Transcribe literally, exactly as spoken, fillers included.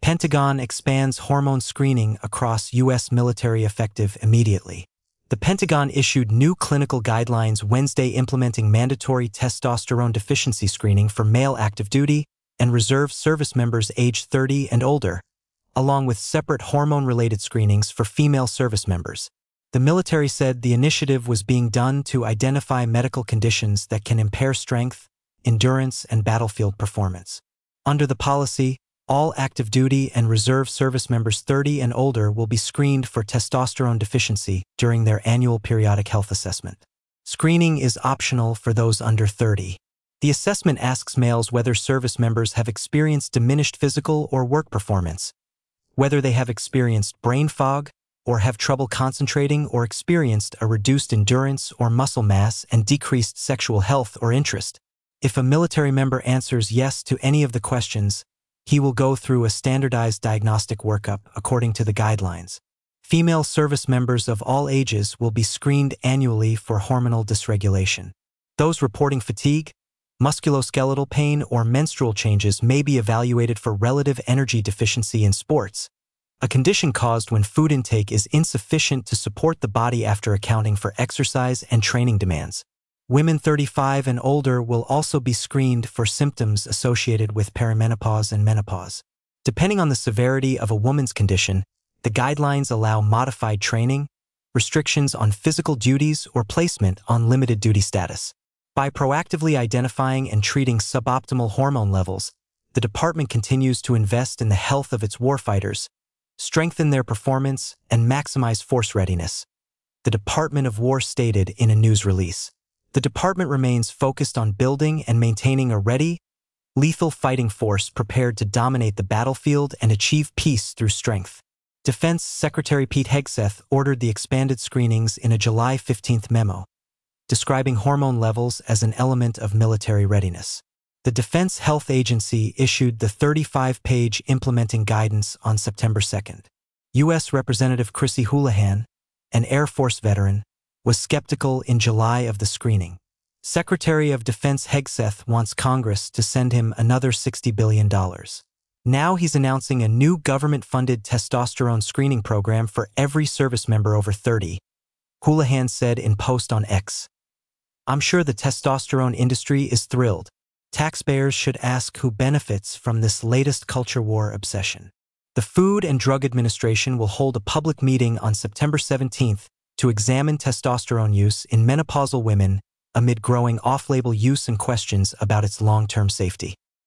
Pentagon expands hormone screening across U S military effective immediately. The Pentagon issued new clinical guidelines Wednesday implementing mandatory testosterone deficiency screening for male active duty and reserve service members aged thirty and older, along with separate hormone-related screenings for female service members. The military said the initiative was being done to identify medical conditions that can impair strength, endurance, and battlefield performance. Under the policy, all active duty and reserve service members thirty and older will be screened for testosterone deficiency during their annual periodic health assessment. Screening is optional for those under thirty. The assessment asks males whether service members have experienced diminished physical or work performance, whether they have experienced brain fog, or have trouble concentrating or experienced a reduced endurance or muscle mass and decreased sexual health or interest. If a military member answers yes to any of the questions, he will go through a standardized diagnostic workup according to the guidelines. Female service members of all ages will be screened annually for hormonal dysregulation. Those reporting fatigue, musculoskeletal pain, or menstrual changes may be evaluated for relative energy deficiency in sports, a condition caused when food intake is insufficient to support the body after accounting for exercise and training demands. Women thirty-five and older will also be screened for symptoms associated with perimenopause and menopause. Depending on the severity of a woman's condition, the guidelines allow modified training, restrictions on physical duties, or placement on limited duty status. By proactively identifying and treating suboptimal hormone levels, the department continues to invest in the health of its warfighters, strengthen their performance, and maximize force readiness. The Department of War stated in a news release. The department remains focused on building and maintaining a ready, lethal fighting force prepared to dominate the battlefield and achieve peace through strength. Defense Secretary Pete Hegseth ordered the expanded screenings in a July fifteenth memo, describing hormone levels as an element of military readiness. The Defense Health Agency issued the thirty-five page implementing guidance on September second. U S Representative Chrissy Houlihan, an Air Force veteran, was skeptical in July of the screening. Secretary of Defense Hegseth wants Congress to send him another sixty billion dollars. Now he's announcing a new government-funded testosterone screening program for every service member over thirty, Houlihan said in post on X. I'm sure the testosterone industry is thrilled. Taxpayers should ask who benefits from this latest culture war obsession. The Food and Drug Administration will hold a public meeting on September seventeenth to examine testosterone use in menopausal women amid growing off-label use and questions about its long-term safety.